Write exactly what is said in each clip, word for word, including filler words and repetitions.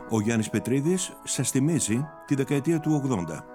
Ο Γιάννης Πετρίδης σας θυμίζει τη δεκαετία του ογδόντα.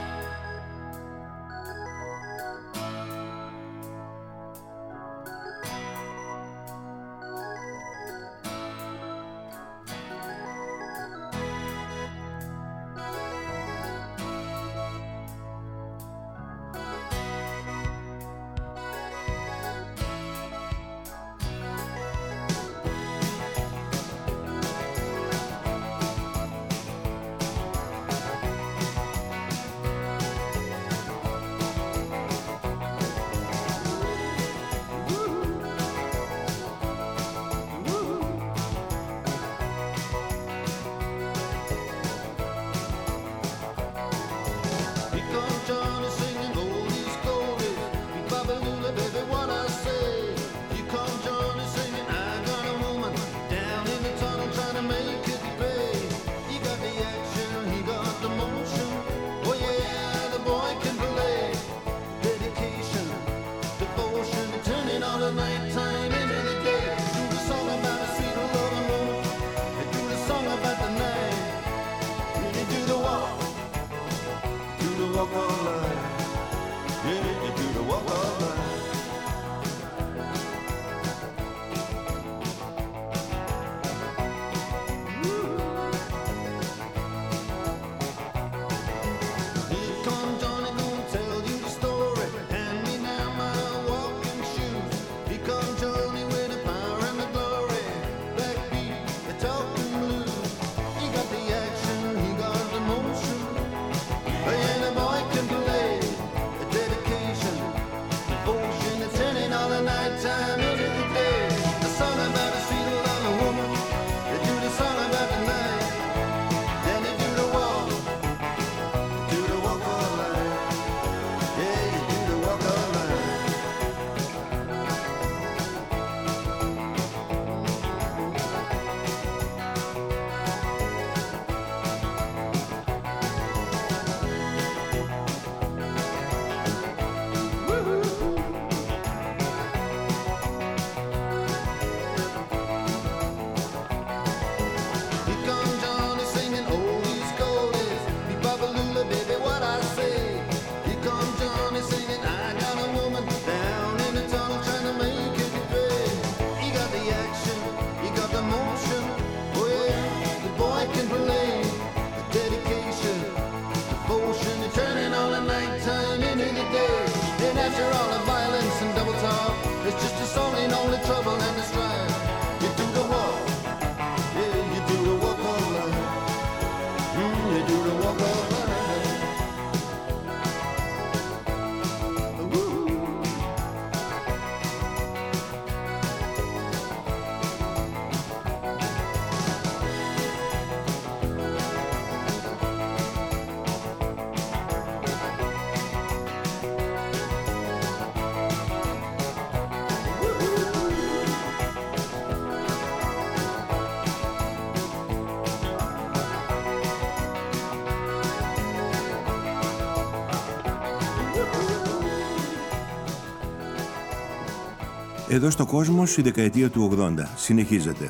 Εδώ στο κόσμος η δεκαετία του ογδόντα συνεχίζεται.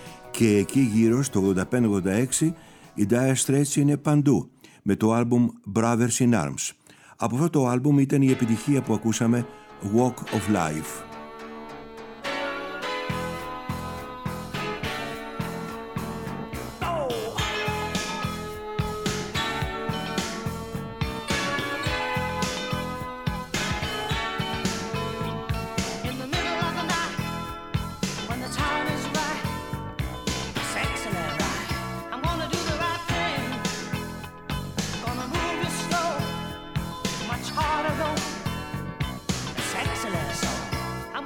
Και εκεί γύρω στο ογδόντα πέντε ογδόντα έξι οι Dire Straits είναι παντού με το άλμπουμ Brothers in Arms. Από αυτό το άλμπουμ ήταν η επιτυχία που ακούσαμε Walk of Life. Harder though, it's excellent. So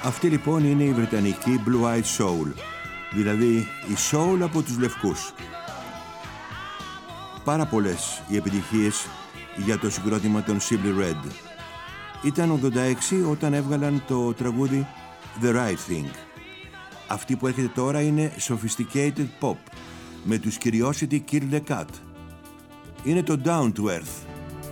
Αυτή λοιπόν είναι η βρετανική Blue Eyed Soul, δηλαδή η soul από τους λευκούς. Πάρα πολλές οι επιτυχίες για το συγκρότημα των Simply Red. Ήταν ογδόντα έξι όταν έβγαλαν το τραγούδι The Right Thing. Αυτή που έρχεται τώρα είναι Sophisticated Pop με τους Curiosity Kill the Cat. Είναι το Down to Earth.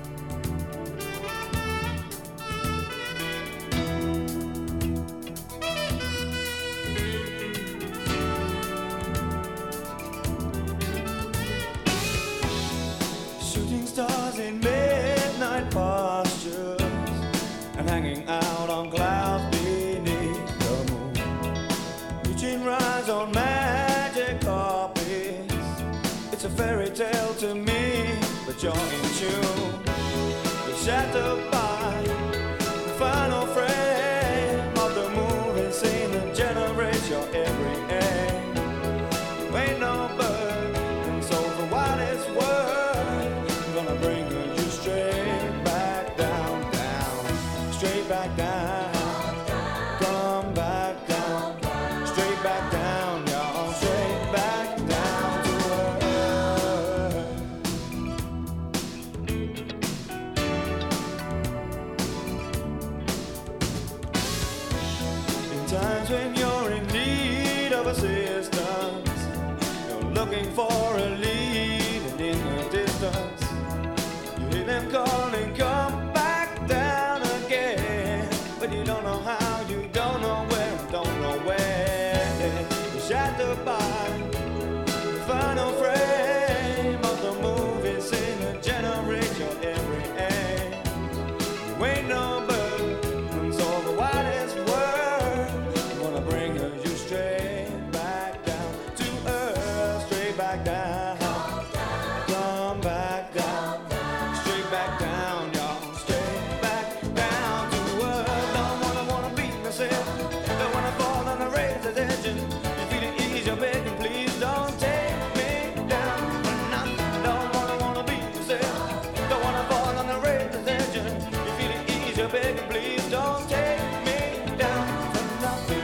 You're in tune, you're shattered by the final frame of the moving scene that generates your every aim. You ain't no bird, and so for what it's worth, I'm gonna bring you straight back down, down, straight back down, come back down, straight back down, y'all, straight back down to earth. Times when you're in need of assistance, you're looking for a lead, and in the distance you hear them calling, come back down again. But you don't know how, you don't know where, don't know where. You're shattered by the final frame of the movie scene that generates your every aim. You ain't no bird, and so for what it's worth, bring you straight back down to earth, straight back down, come back down, straight back down, y'all, straight back down to earth. Don't wanna wanna beat myself, don't wanna fall on the razor's edge, and you feel it ease, you're begging, please don't take me down for nothing. Don't wanna wanna beat myself, don't wanna fall on the razor's edge, and you feel it ease, you're begging, please don't take me down for nothing.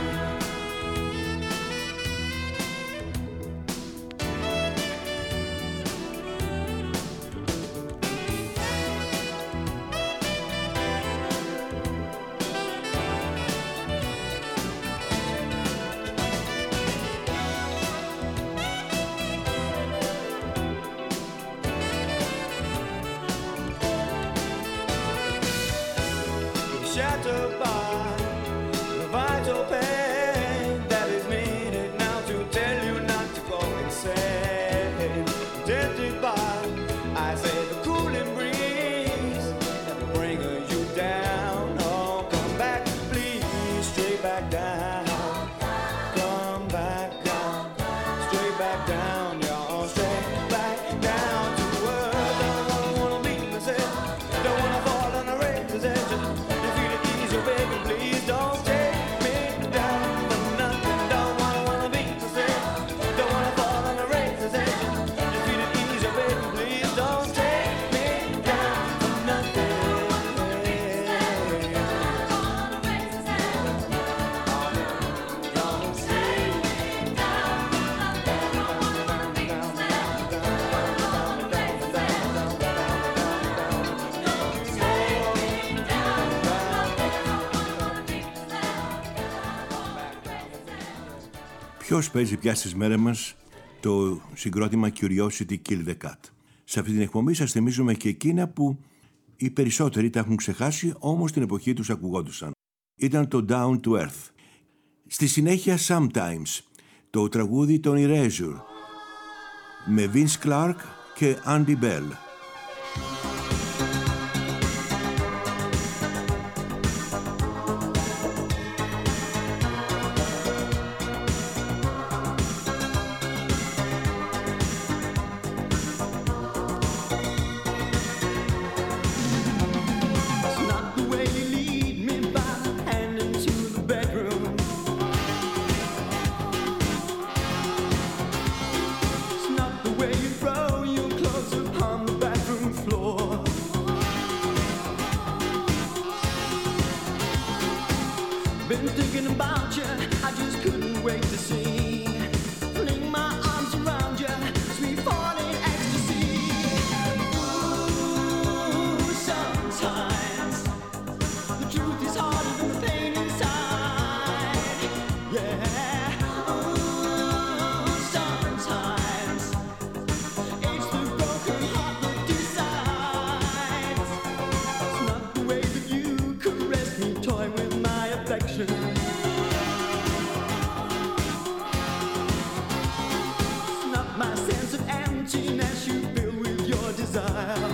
Shattered by the vital pain that is needed now to tell you not to go insane. Tempted by, I say, the cooling breeze that will bring you down. Oh, come back, please, straight back down. Come back down, straight back down, y'all, straight back down to earth. Don't wanna, wanna beat myself, don't wanna fall on the razor's edge. Baby, please don't take me down for nothing. Don't wanna wanna beat myself, don't wanna fall on the razor's edge. You feel it easier, baby, please don't take me down for nothing. Ποιος παίζει πια στις μέρες μας το συγκρότημα Curiosity Kill the Cat. Σε αυτή την εκπομπή σας θυμίζουμε και εκείνα που οι περισσότεροι τα έχουν ξεχάσει, όμως την εποχή τους ακουγόντουσαν. Ήταν το Down to Earth. Στη συνέχεια Sometimes, το τραγούδι των Erasure με Vince Clarke και Andy Bell. Where you throw your clothes upon the been thinking about you. I just couldn't wait to see. Fling my arms around you, sweet falling ecstasy. Ooh, sometimes the truth is harder than the pain inside. Yeah. Ooh, sometimes it's the broken heart that decides. It's not the way that you caress me, toy with my affection. It's not my sense of emptiness you fill with your desire.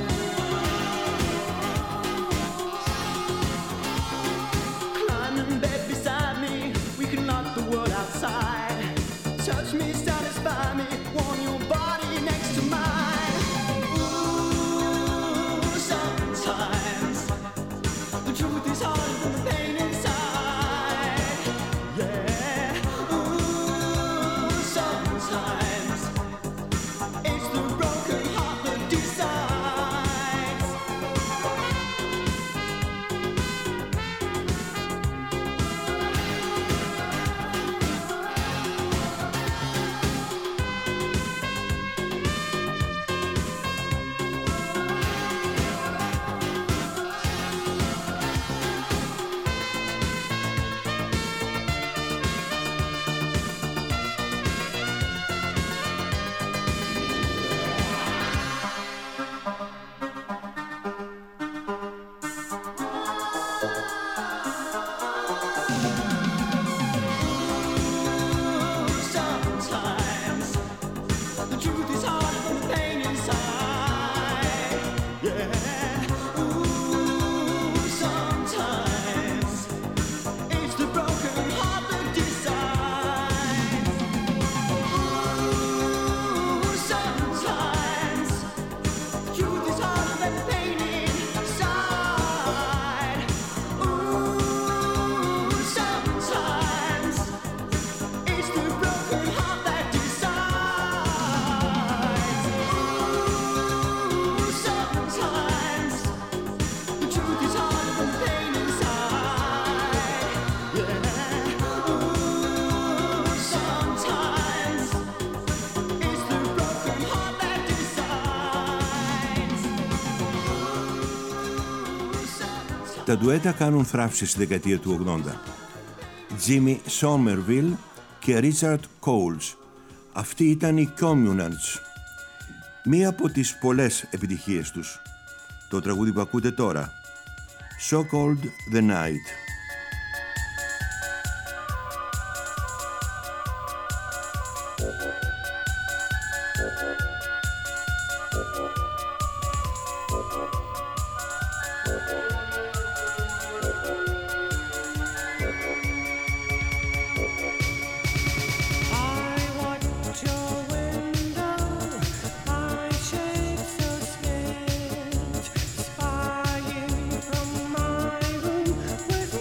Climb in bed beside me, we can knock the world outside. Touch me, satisfy me, warm your body next to mine. Ooh, sometimes the truth is harder than the pain inside. Yeah. Ooh, sometimes it's the broken heart that decides. Sometimes the truth is harder than the pain inside. Yeah. Ooh, sometimes it's the broken heart that decides. Ooh, sometimes the truth is harder than the pain inside. Ooh, sometimes it's the broken heart that decides. Ooh, sometimes the truth is harder than the pain inside. Yeah. Ooh, sometimes it's the broken heart that decides. Ooh, Τα ντουέτα κάνουν θράψη στη δεκαετία του ογδόντα. Jimmy Somerville και Richard Coles. Αυτοί ήταν οι Communards. Μία από τις πολλές επιτυχίες τους. Το τραγούδι που ακούτε τώρα. So Cold the Night. I watch your window, I shake so scared, spying from my room with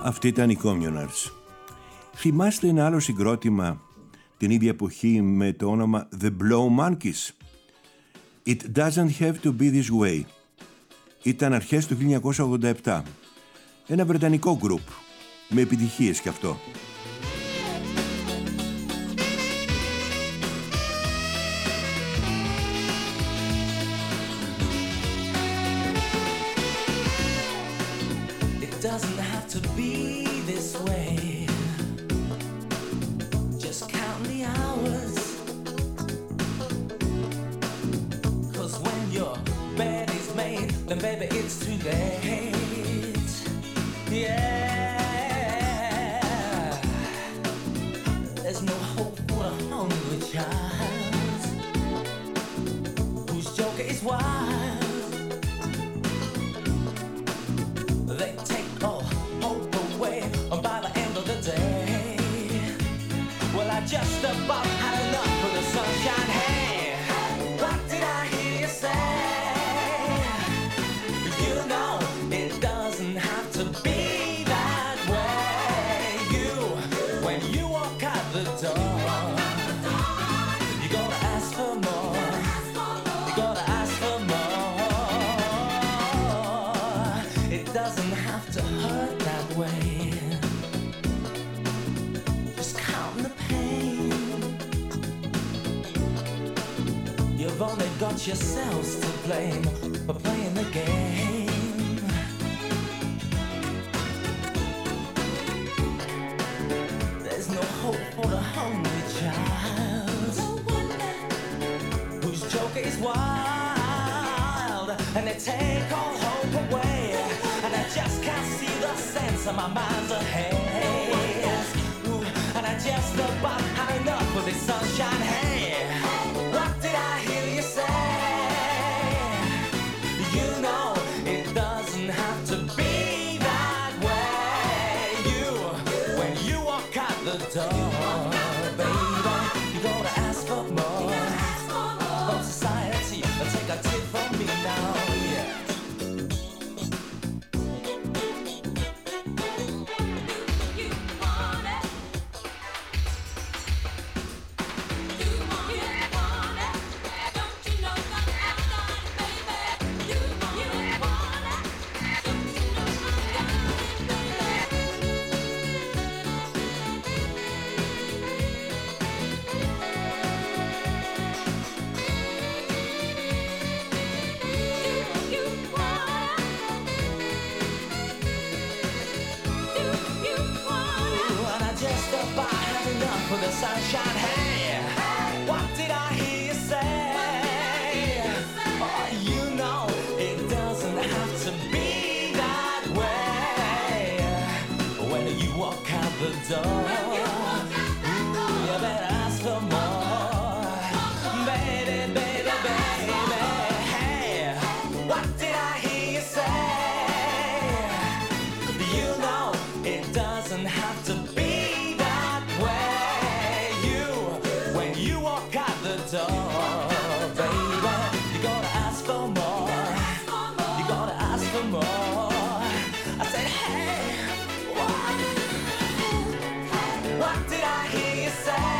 Αυτή ήταν οι Communards. Θυμάστε ένα άλλο συγκρότημα την ίδια εποχή με το όνομα The Blow Monkeys? It doesn't have to be this way. Ήταν αρχές του χίλια εννιακόσια ογδόντα επτά. Ένα βρετανικό γκρουπ με επιτυχίες κι αυτό. Doesn't have to be this way. Just count the hours. 'Cause when your bed is made, then baby it's too late. Yeah. There's no hope for a hungry child whose joker is wild. They take all hope away by the end of the day. Well, I just about had enough of the sunshine. Hey, what did I hear you say? You know it doesn't have to be that way. You, when you walk out the door, you gotta ask for more. You gotta ask for more. It doesn't have to hurt that way. Just count the pain. You've only got yourselves to blame for playing the game. There's no hope for the hungry child whose joker is wild, and they take all hope away. And I just can't see the sense of my mind's ahead. Ooh, and I just about had enough of this sunshine. Hey, what did I hear you say? You know it doesn't have to be that way. You, when you walk out the door, baby, you gotta ask for more. From society, take a tip from me now. Yeah. For the sunshine, hey, what did I hear you say? Oh, you know it doesn't have to be that way. When you walk out the door, ooh, you better ask for more. Baby, baby, baby, hey, what did I hear you say? You know it doesn't have to be door, baby, you gotta ask for more. You gotta ask for more. I said, hey, what? What did I hear you say?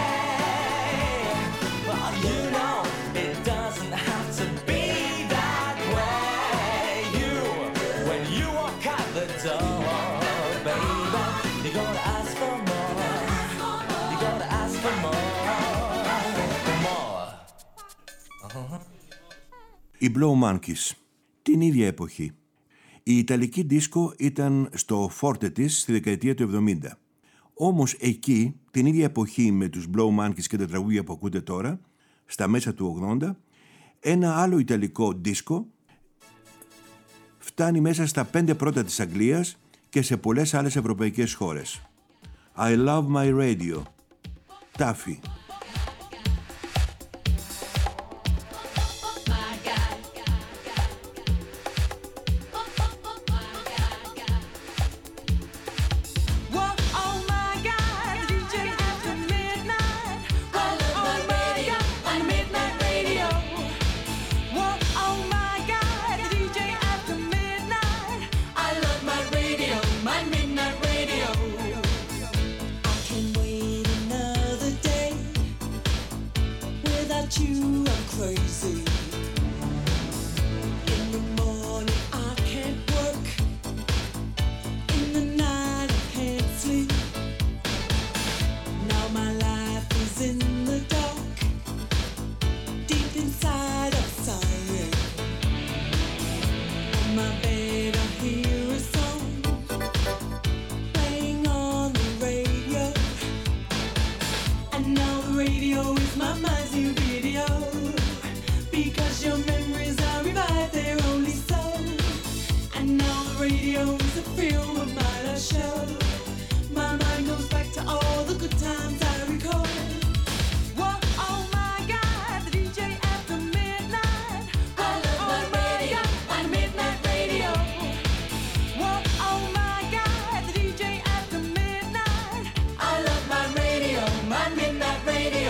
Well, you know it doesn't have to be that way. You, when you walk out the door, baby, you gotta ask for more. You gotta ask for more. Οι Blow Monkeys, την ίδια εποχή. Η ιταλική δίσκο ήταν στο φόρτε της στη δεκαετία του εβδομήντα. Όμως εκεί, την ίδια εποχή με τους Blow Monkeys και τα τραγούδια που ακούτε τώρα, στα μέσα του ογδόντα, ένα άλλο ιταλικό δίσκο φτάνει μέσα στα πέντε πρώτα της Αγγλίας και σε πολλές άλλες ευρωπαϊκές χώρες. I Love My Radio, Taffy. Radio, my midnight radio. without you, I'm crazy. In the morning, I can't work. In the night, I can't sleep. Now my life is in the dark, deep inside a siren. On my bed, I hear a song playing on the radio. And now the radio is my mind's new video, because your memories are revived, they're only so. And now the radio is a film of my life show. My mind goes back to all the good times I recall. Whoa, oh my God, the D J after midnight. I love my radio, my midnight radio. Whoa, oh my God, the D J after midnight. I love my radio, my midnight radio.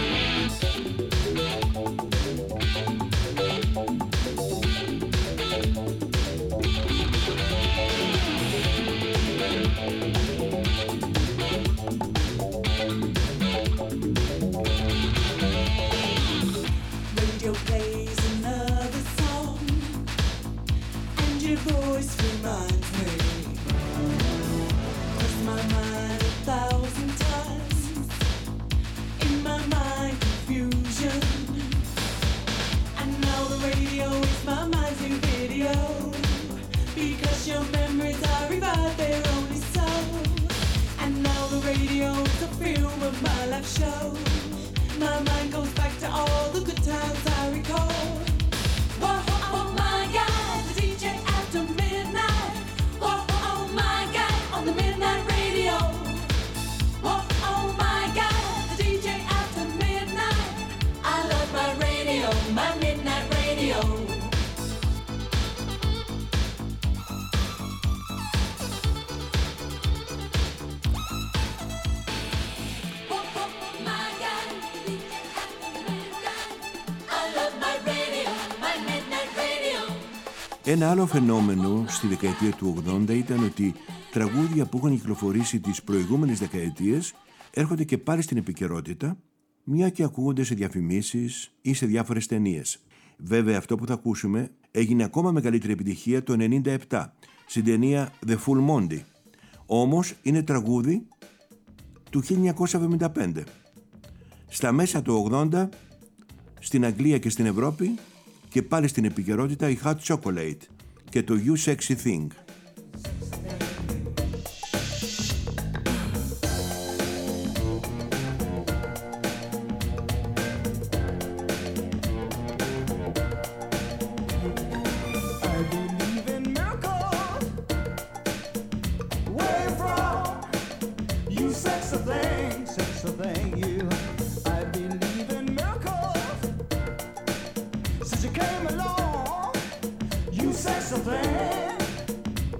Radio plays another song, and your voice reminds me. Cross my mind a thousand times, in my mind confusion. And now the radio is my mind's new video, because your memories are revived, they're only so. And now the radio is a film of my life show. My mind goes back to all the good times I recall. Whoa, oh my God, the D J after midnight. Whoa, oh my God, on the midnight radio. Whoa, oh my God, the D J after midnight. I love my radio, my midnight radio. Whoa, oh my God, the D J after midnight. I love my radio, my midnight radio. Ένα άλλο φαινόμενο στη δεκαετία του ογδόντα ήταν ότι τραγούδια που είχαν κυκλοφορήσει τις προηγούμενες δεκαετίες έρχονται και πάλι στην επικαιρότητα, μια και ακούγονται σε διαφημίσεις ή σε διάφορες ταινίες. Βέβαια, αυτό που θα ακούσουμε έγινε ακόμα μεγαλύτερη επιτυχία το ενενήντα επτά στην ταινία The Full Monty. Όμως είναι τραγούδι του χίλια εννιακόσια εβδομήντα πέντε. Στα μέσα του ογδόντα, στην Αγγλία και στην Ευρώπη, και πάλι στην επικαιρότητα η Hot Chocolate και το You Sexy Thing. I believe in miracles. Where you from? You sexy thing, sexy thing, you. I believe in miracles. Since you came along, you sexy thing.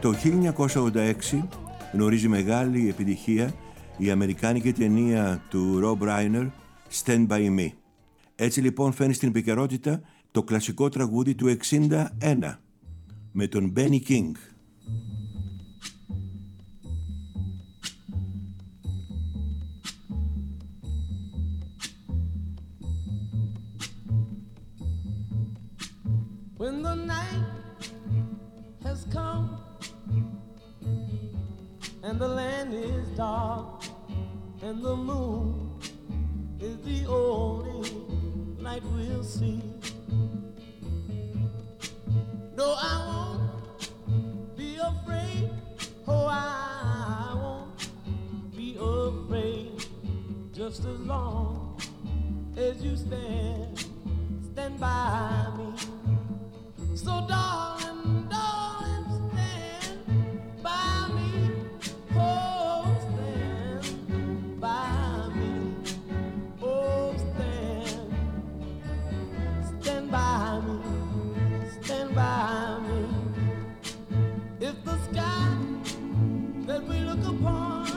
Το χίλια εννιακόσια ογδόντα έξι γνωρίζει μεγάλη επιτυχία η αμερικάνικη ταινία του Rob Reiner Stand By Me. Έτσι λοιπόν φαίνει στην επικαιρότητα το κλασικό τραγούδι του εξήντα ένα με τον Benny King. When the night has come and the land is dark and the moon is the only light we'll see. No, I won't be afraid. Oh, I won't be afraid. Just as long as you stand, stand by me. So darling, darling, stand by me. Oh, stand by me. Oh, stand, stand by me. Stand by me. If the sky that we look upon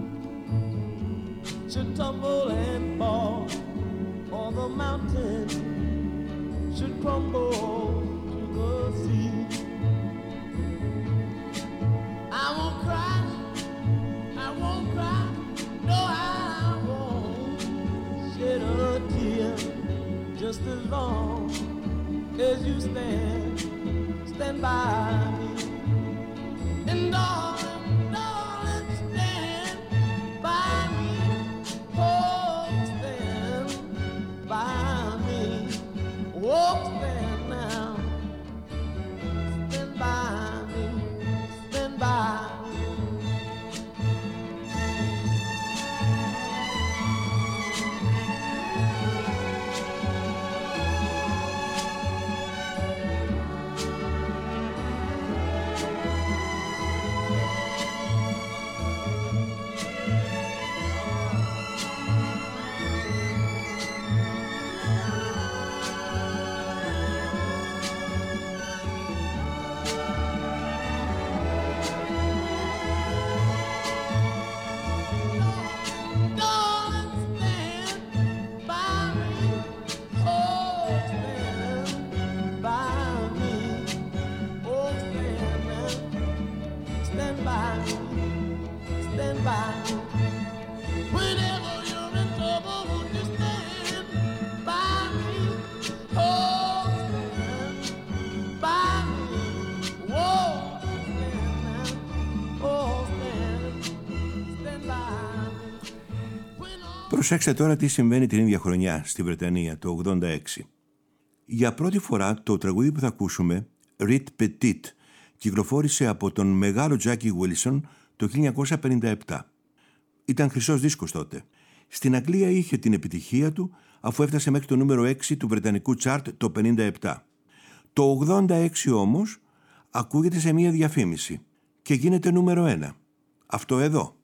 should tumble and fall, or the mountain should crumble to the sea, I won't cry, I won't cry, no, I won't shed a tear. Just as long as you stand, stand by me. And darling, darling, stand by me. Oh, stand by me. Oh, stand now. Stand by me. Stand by me. Προσέξτε τώρα τι συμβαίνει την ίδια χρονιά στη Βρετανία, το ογδόντα έξι. Για πρώτη φορά το τραγούδι που θα ακούσουμε, Rit Petit, κυκλοφόρησε από τον μεγάλο Jackie Wilson το χίλια εννιακόσια πενήντα επτά. Ήταν χρυσός δίσκος τότε. Στην Αγγλία είχε την επιτυχία του αφού έφτασε μέχρι το νούμερο έξι του βρετανικού τσάρτ το πενήντα επτά. Το ογδόντα έξι όμως ακούγεται σε μία διαφήμιση και γίνεται νούμερο ένα. Αυτό εδώ.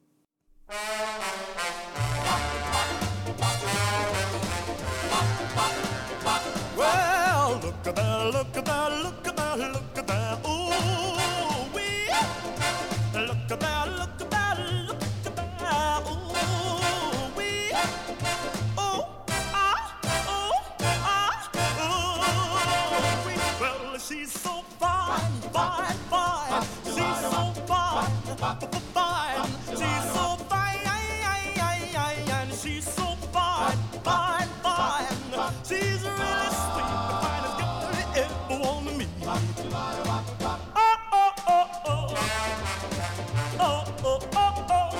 Look at that, look at that, look at that, ooh, wee. Look at that, look at that, look at that, ooh, wee. Oh, ah, oh, ah, ooh, wee. Well, she's so fine, fine, fine. She's so fine, fine. She's so fine, and she's so fine, fine, fine. She's really sweet, the finest girl ever want to meet. Oh, oh, oh, oh. Oh, oh, oh, oh.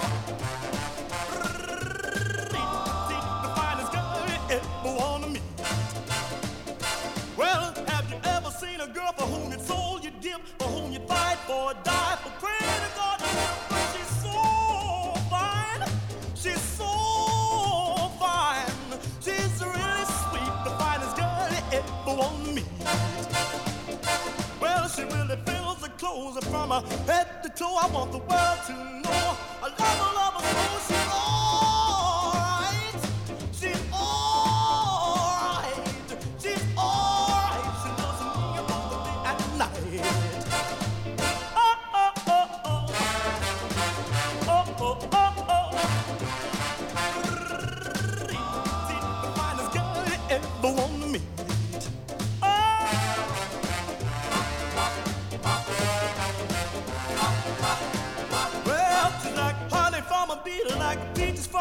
The finest girl ever want to meet. Well, have you ever seen a girl for whom you sold your dip, for whom you fight for a die, for praying to God? She's so fine. She's so fine. She's really sweet, the finest girl ever want to meet. Well, she really fills the clothes from her head to toe. I want the world to know I love her, love her so. She's alright. She's alright. She's alright. She loves me both the day and night. Oh, oh, oh,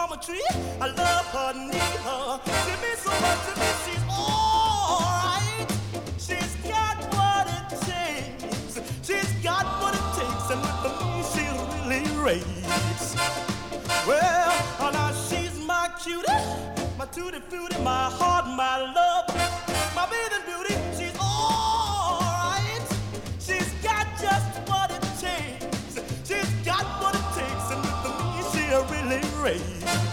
from a tree. I love her, need her. She means so much to me. She's alright. She's got what it takes. She's got what it takes, and with me she'll really raise. Well, oh, now she's my cutie, my tutti frutti, my heart, my love, my bathing beauty. She's alright. She's got just what it takes. She's got what it takes, and with me she'll really raise.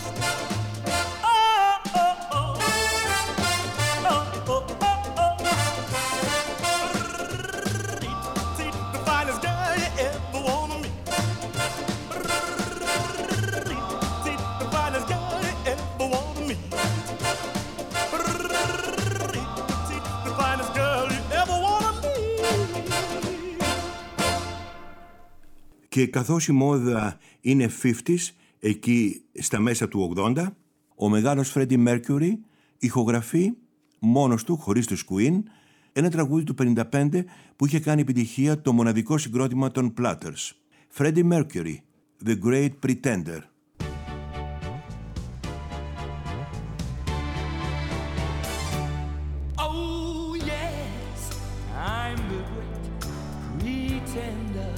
Και καθώς η μόδα είναι πενήντα, εκεί στα μέσα του ογδόντα, ο μεγάλος Freddie Mercury ηχογραφεί μόνος του, χωρίς τους Queen, ένα τραγούδι του πενήντα πέντε που είχε κάνει επιτυχία το μοναδικό συγκρότημα των Platters. Freddie Mercury, The Great Pretender. Oh yes, I'm the great pretender.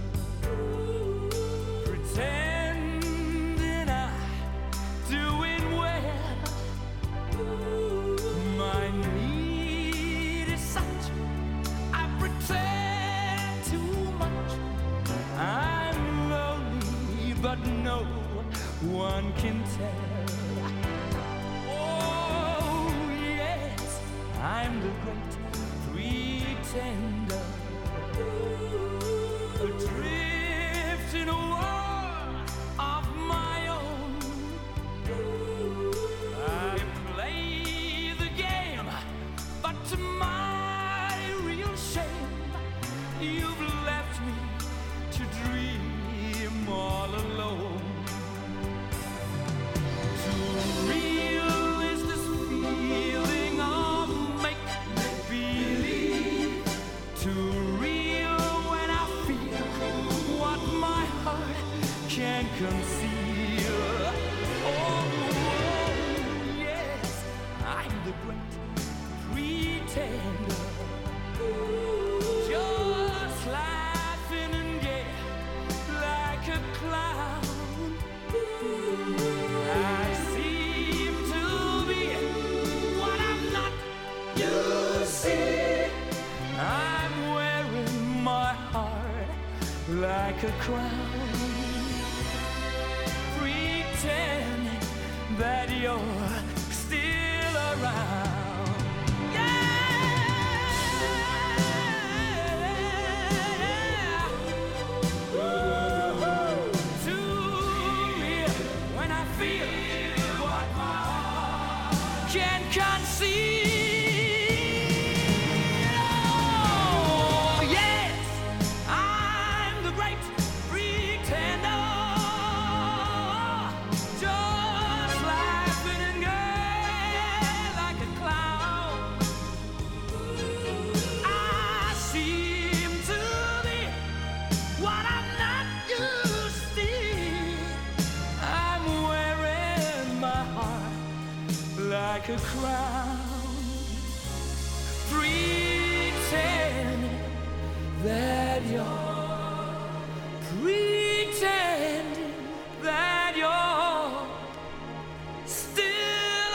Pretending I'm doing well. My need is such, I pretend too much. I'm lonely, but no one can tell. Oh yes, I'm the great pretender. Adrift in a world of my own. I play the game, but to my real shame, you've left me to dream all alone. Too real is this feeling of make-believe. Too real when I feel what my heart can't conceal. Oh, yes, I'm the great pretender. Just laughing and gay like a clown. I seem to be what I'm not. You see, I'm wearing my heart like a crown, pretending that you're still around. Yeah. Too real when I feel what my heart can't conceal. Oh, yes, I'm the great pretender. Just laughing and gay like a clown. I seem to be what I'm not used to see. I'm wearing my heart like a crown, pretending that you're, pretending that you're still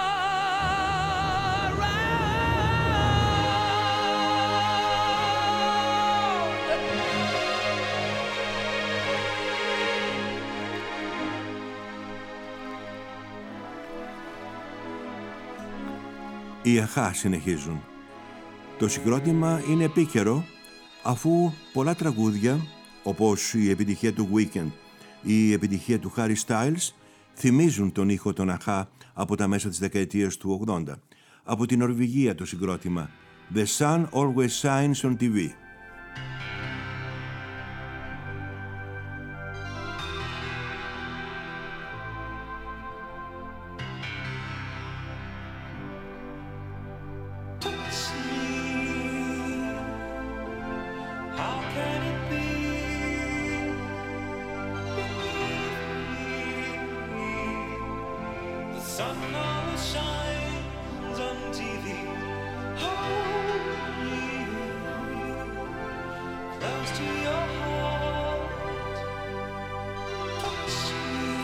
Οι αχά συνεχίζουν. Το συγκρότημα είναι επίκαιρο αφού πολλά τραγούδια, όπως η επιτυχία του Weekend ή η επιτυχία του Harry Styles, θυμίζουν τον ήχο των αχά από τα μέσα της δεκαετίας του ογδόντα. Από την Νορβηγία το συγκρότημα The Sun Always Shines on τι βι. How can it be? sun always shines on T V. Hold me close to your heart. Touch me.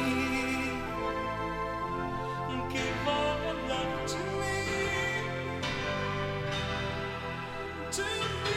Give all your love to me. To me.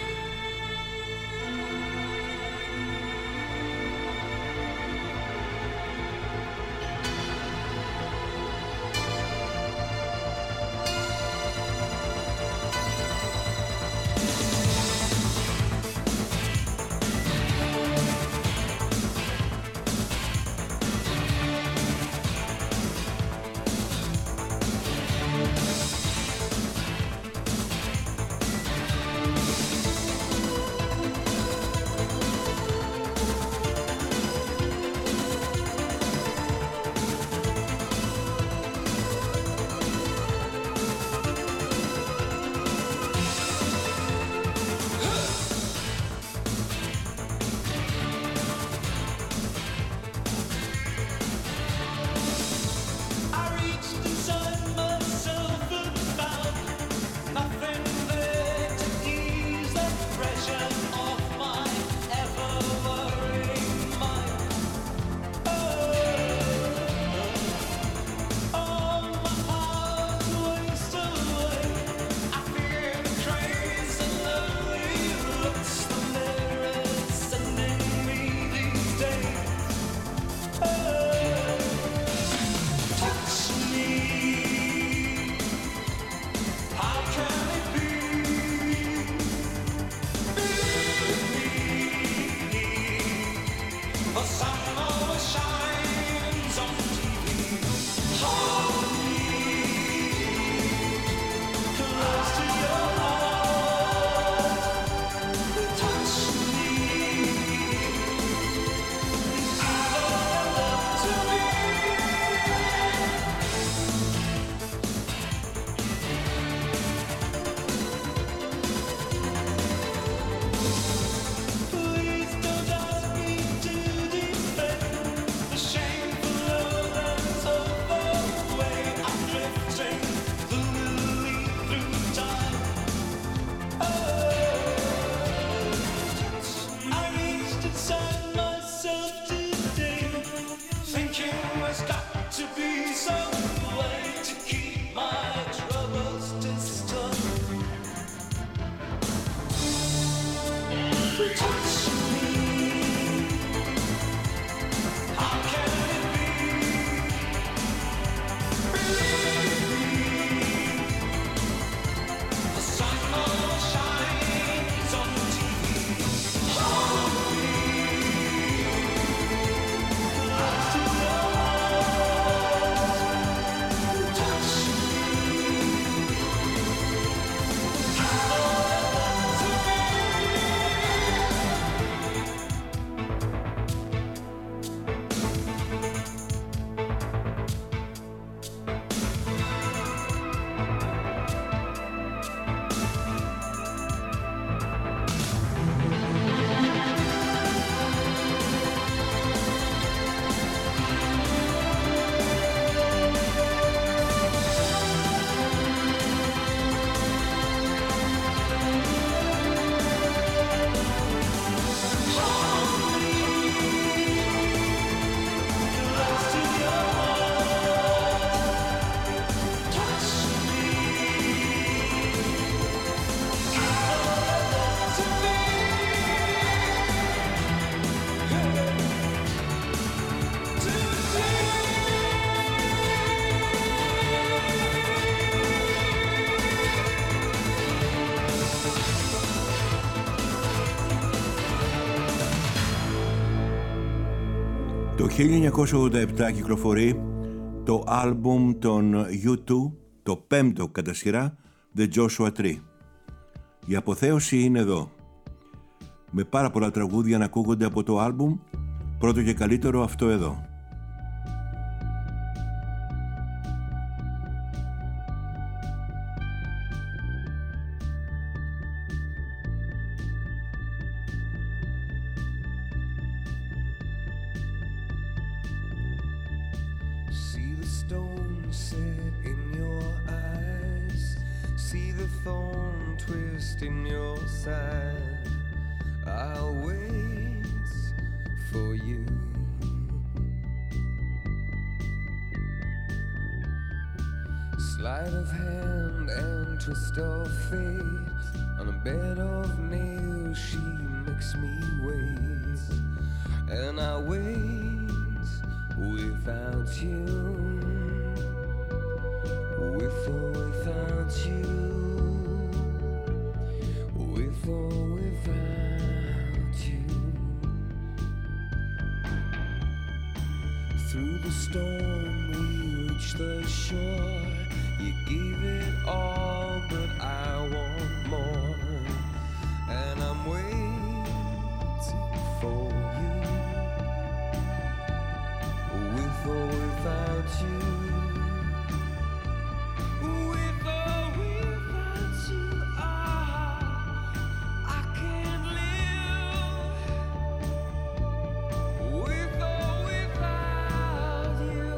I reached inside myself and found nothing there to ease the pressure of my ever-worrying mind. Oh, all my heart waste away. I fear the craze and lonely looks the mirror is sending me these days. Touch me. How can it be? Believe me. The sun always shines on T V. Hold me close to your heart. Touch me. Give all your love to me. Please don't ask me to defend the shameful love that's overway. I'm drifting fluidly through time. I reached inside myself today, thinking there's got to be some way to keep my troubles distant. Touch me. How can it be? Believe me. The sun always shines on T V. Hold me close to your heart. Touch me. Give all your love to me. Close to your heart. Touch me. Give all your love to me. To me. Το χίλια εννιακόσια ογδόντα επτά κυκλοφορεί το άλμπουμ των γιου τού, το πέμπτο κατά σειρά, The Joshua Tree. Η αποθέωση είναι εδώ, με πάρα πολλά τραγούδια να ακούγονται από το άλμπουμ, πρώτο και καλύτερο αυτό εδώ. See the stone set in your eyes, see the thorn twist in your side. I'll wait for you. Sleight of hand and twist of fate, on a bed of nails she makes me wait, and I wait without you, with or without you, with or without you. Through the storm we reach the shore. You gave it all, but I want more, and I'm waiting for you, with or without you, with or without you. Ah, I can't live with or without you.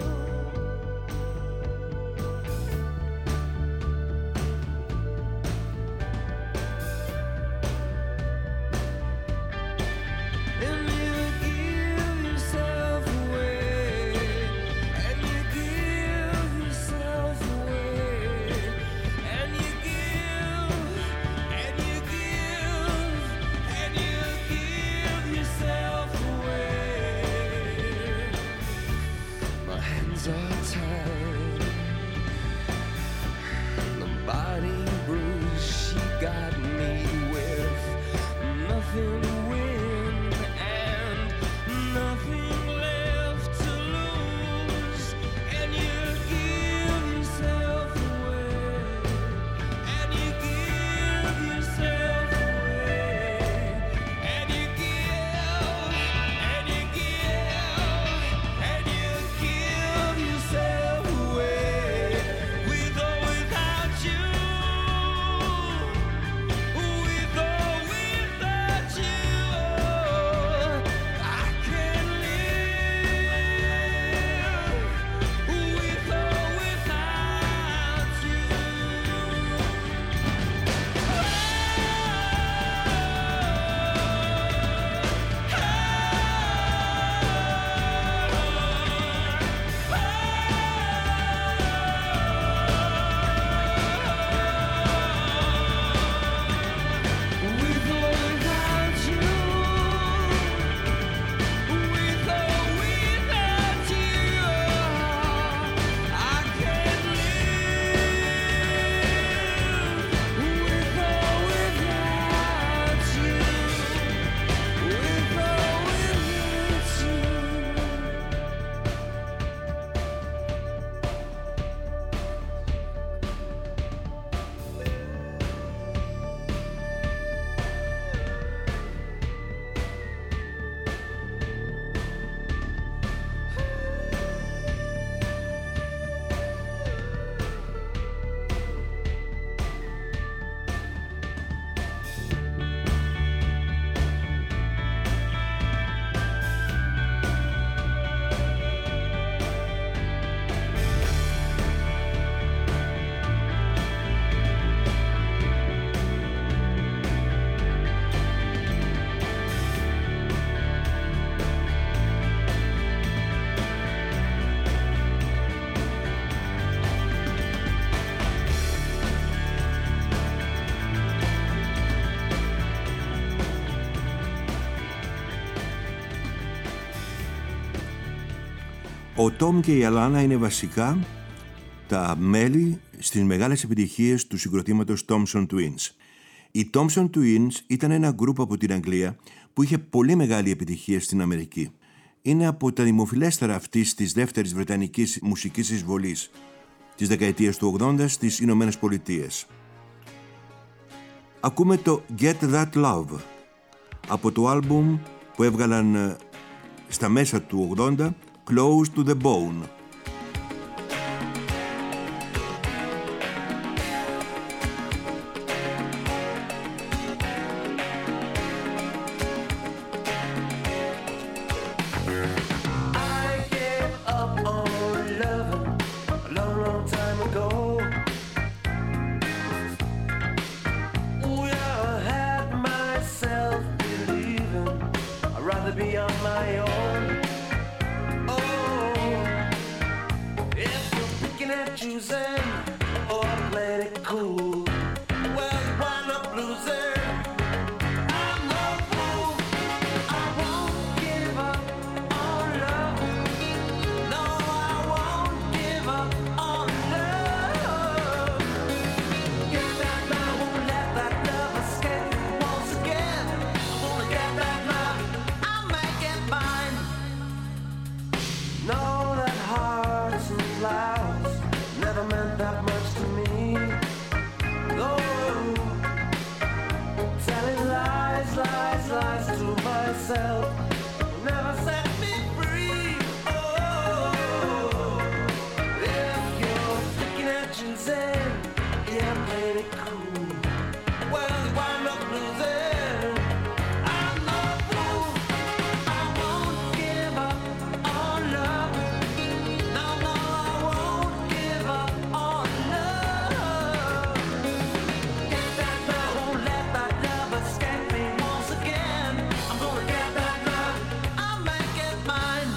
And you give yourself away, and you give yourself away, and you give, and you give, and you give yourself away. My hands are tied, the body bruised, she got me with nothing to win and nothing left to lose. And you give yourself away, and you give yourself away, and you give, and you give, and you give yourself away, with or without you, with or without you. I can't live with or without you. With or without you, with or without you, I can't live with or without you, with or without you. Ο Τόμ και η Αλάνα είναι βασικά τα μέλη στις μεγάλες επιτυχίες του συγκροτήματος Thompson Twins. Οι Thompson Twins ήταν ένα γκρουπ από την Αγγλία που είχε πολύ μεγάλη επιτυχία στην Αμερική. Είναι από τα δημοφιλέστερα αυτής της δεύτερης βρετανικής μουσικής εισβολής της δεκαετίας του ογδόντα στις Ηνωμένες Πολιτείες. Ακούμε το Get That Love από το άλμπουμ που έβγαλαν στα μέσα του ογδόντα, Close to the Bone. I gave up on loving picking and choosing. Oh, I played it cool. Well, you wind up losing. I'm no fool. I won't give up on love. No, I won't give up on love. Get that love, won't let that love escape. Once again, I'm gonna get that love. I'll make it mine. Know that hearts and flowers never meant that much to me. Oh, telling lies, lies, lies to myself never set me free. Oh, if you're picking and choosing, yeah, played it cool. Well, you wind up losing. I'm no fool. I won't give up on love. No, no, I won't give up on love. Get that love, won't let that love escape me once again. I'm gonna get that love, I'll make it mine.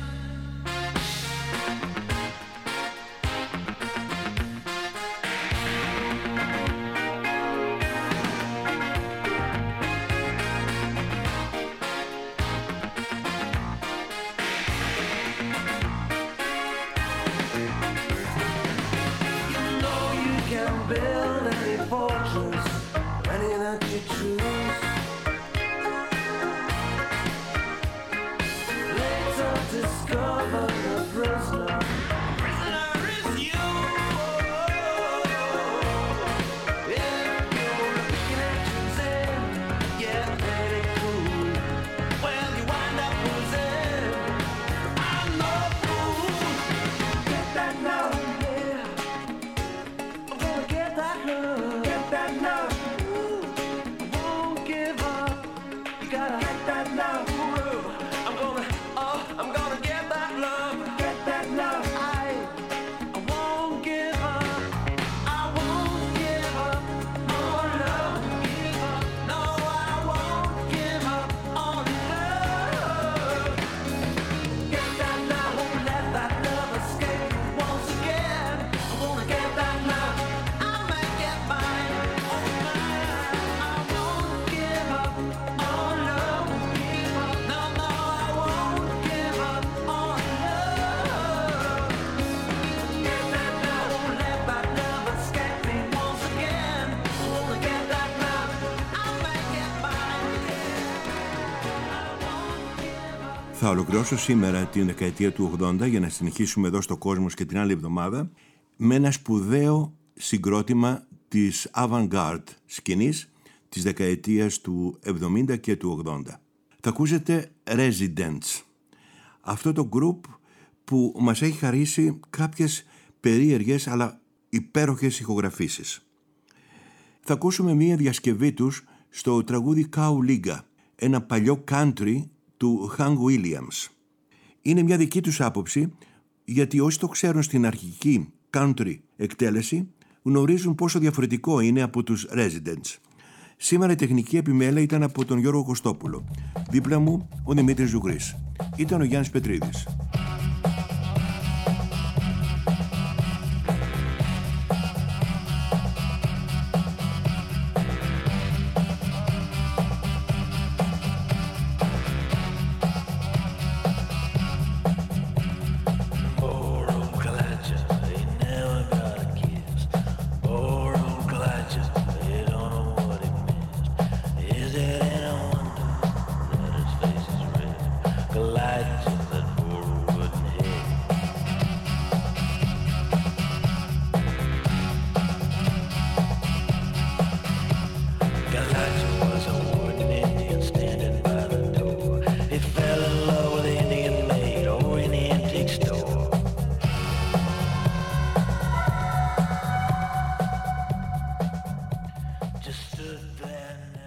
You know you can build any fortress, any that you choose. Later discover the prisoner. Prisoner is you. If you're picking and choosing, yeah, very cool. Well, you wind up losing. I'm no fool. Get that love, yeah. I'm gonna get that love. Get that love. Ooh, I won't give up. You gotta get that love. Ooh, I'm gonna, oh, I'm gonna get that love. Get that love. I, I won't give up. I won't give up on love. Give up. No, I won't give up on love. Get that love, won't let that love escape once again. I wanna get that love, I'll make it mine. Oh, mine. I won't give up on love. Give up. No, no, I won't give up on love. Get that love, won't let that love escape me once again. I wanna get that love, I'll make it mine. I won't give up. Θα ολοκληρώσω σήμερα την δεκαετία του ογδόντα για να συνεχίσουμε εδώ στο Κόσμος και την άλλη εβδομάδα με ένα σπουδαίο συγκρότημα της avant-garde σκηνής της δεκαετίας του εβδομήντα και του ογδόντα. Θα ακούσετε Residents, αυτό το group που μας έχει χαρίσει κάποιες περίεργες αλλά υπέροχες ηχογραφήσεις. Θα ακούσουμε μία διασκευή τους στο τραγούδι Cow Liga, ένα παλιό country του Hank Williams. Είναι μια δική τους άποψη, γιατί όσοι το ξέρουν στην αρχική country εκτέλεση γνωρίζουν πόσο διαφορετικό είναι από τους Residents. Σήμερα η τεχνική επιμέλεια ήταν από τον Γιώργο Κωστόπουλο. Δίπλα μου ο Δημήτρης Ζουγρής. Ήταν ο Γιάννης Πετρίδης. Stood there.